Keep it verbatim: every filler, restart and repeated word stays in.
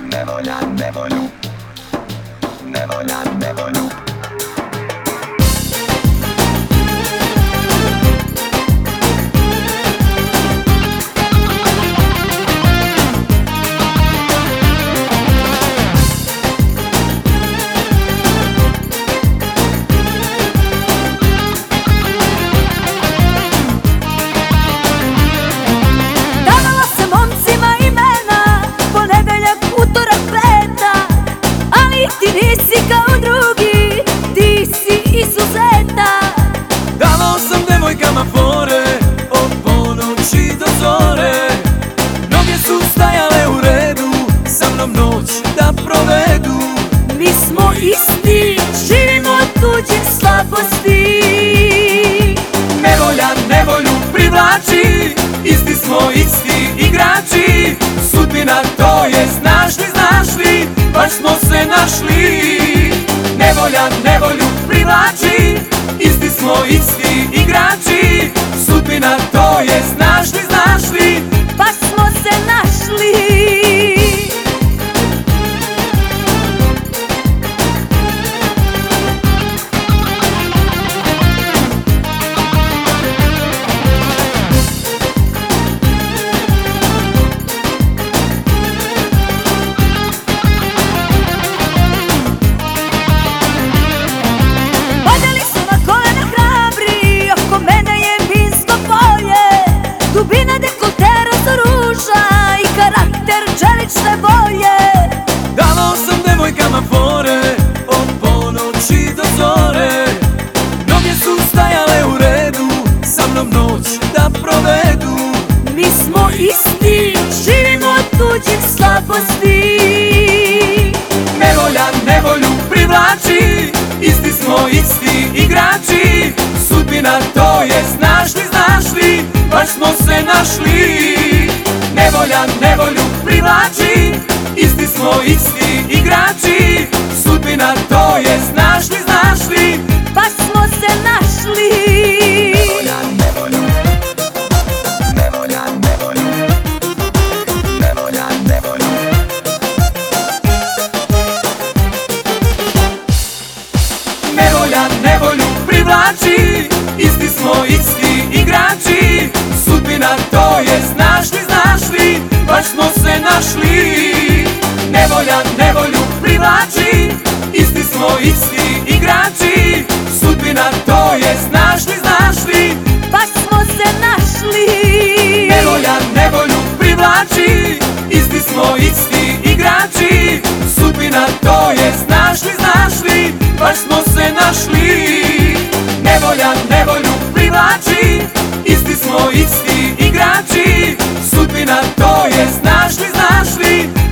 Nevolja, nevolju, nevolja, nevolju. Davala sam momcima imena, ponedeljak, utorak, petak, ali ti nisi kao drugi, ti si izuzetak. Davao sam devojkama fore, od ponoći do zore. Mnoge su stajale u redu, sa mnom noć da provedu. Mi smo isti, živimo od tuđe slabosti. Nevolja nevolju privlači, isti smo isti igrači. Sudbina to je, znaš li, znaš li, baš smo se našli. Nevolja nevolju privlači, isti smo isti igrači. Sudbina to je, znaš li, znaš li, Baš smo se našli. Padali su na kolena hrabri, oko mene je minsko polje. Dubina dekoltera za ruža i karakter čelične boje. davao sam devojkama fore, od ponoći do zore. Mnoge su stajale u redu, sa mnom noć da provedu. Mi smo isti, živimo od tuđih slabosti. Nevolja nevolju privlači, isti smo isti igrači. Sudbina to je, znaš li, znaš li, baš smo se našli. Nevolja nevolju privlači, isti smo isti igrači. Sudbina to je, znaš li, znaš li, Baš smo se našli. Nevolja, nevolju, nevolja, nevolju, nevolja, nevolju. Nevolja nevolju privlači, isti smo isti igrači. Sudbina to je, znaš li, znaš li, baš smo se našli. Nevolja nevolju privlači, isti smo isti igrači. Sudbina to je, znaš li, znaš li, Baš smo se našli. nevolja nevolju privlači, isti smo isti igrači. Sudbina to je, znaš li, znaš li, baš smo se našli. Nevolja nevolju privlači, isti smo isti igrači. Sudbina to je, znaš li, znaš li,